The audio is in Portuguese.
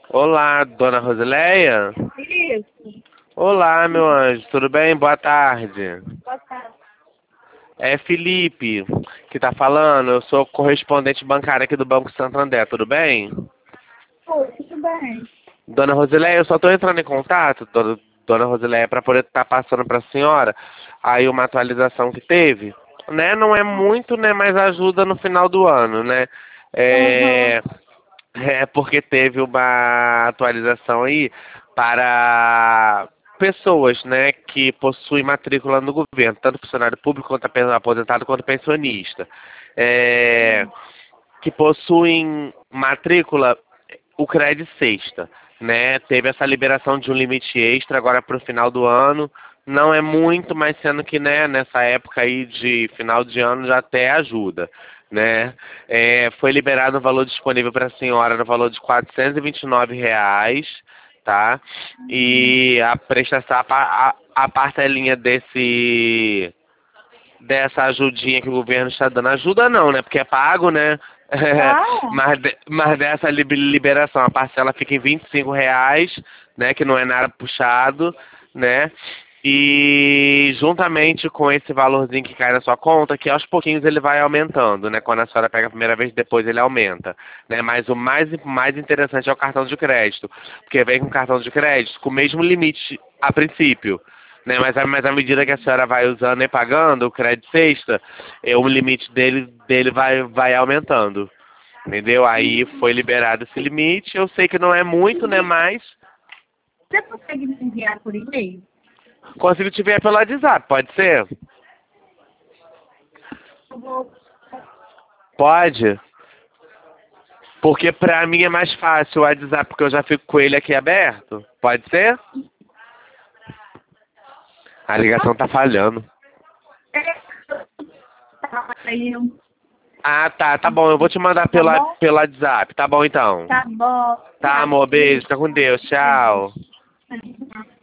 Olá, dona Rosileia? Isso. Olá, meu anjo, tudo bem? Boa tarde. Boa tarde. É Felipe que tá falando, eu sou correspondente bancário aqui do Banco Santander, tudo bem? Oi, tudo bem? Dona Rosileia, eu só tô entrando em contato, dona Rosileia, para poder estar passando para a senhora aí uma atualização que teve, né? Não é muito, né, mas ajuda no final do ano, né? Aham. É, É porque teve uma atualização aí para pessoas, né, que possuem matrícula no governo, tanto funcionário público quanto aposentado quanto pensionista, que possuem matrícula o CRED Sexta, né? Teve essa liberação de um limite extra agora para o final do ano. Não é muito, mas sendo que, né, nessa época aí de final de ano já até ajuda, né? Foi liberado o valor disponível para a senhora no valor de R$ 429, tá? E a prestação, a partelinha dessa ajudinha que o governo está dando. Ajuda não, né? Porque é pago, né? Ah, Mas dessa liberação, a parcela fica em R$ 25, né? Que não é nada puxado, né? E juntamente com esse valorzinho que cai na sua conta, que aos pouquinhos ele vai aumentando, né? Quando a senhora pega a primeira vez, depois ele aumenta, né? Mas o mais interessante é o cartão de crédito, porque vem com cartão de crédito com o mesmo limite a princípio, né? Mas à medida que a senhora vai usando e pagando o crédito sexta, o limite dele vai aumentando, entendeu? Aí foi liberado esse limite. Eu sei que não é muito, né? Mas você consegue me enviar por e-mail? consigo te ver pelo WhatsApp, pode ser? Eu vou... Pode? Porque pra mim é mais fácil o WhatsApp, porque eu já fico com ele aqui aberto. Pode ser? A ligação tá falhando. Aí eu... Ah, tá bom. Eu vou te mandar Tá bom? pelo WhatsApp. Tá bom então. Tá bom. Tá, Tá, amor, beijo. beijo. Fica com Deus. Tchau. Beijo.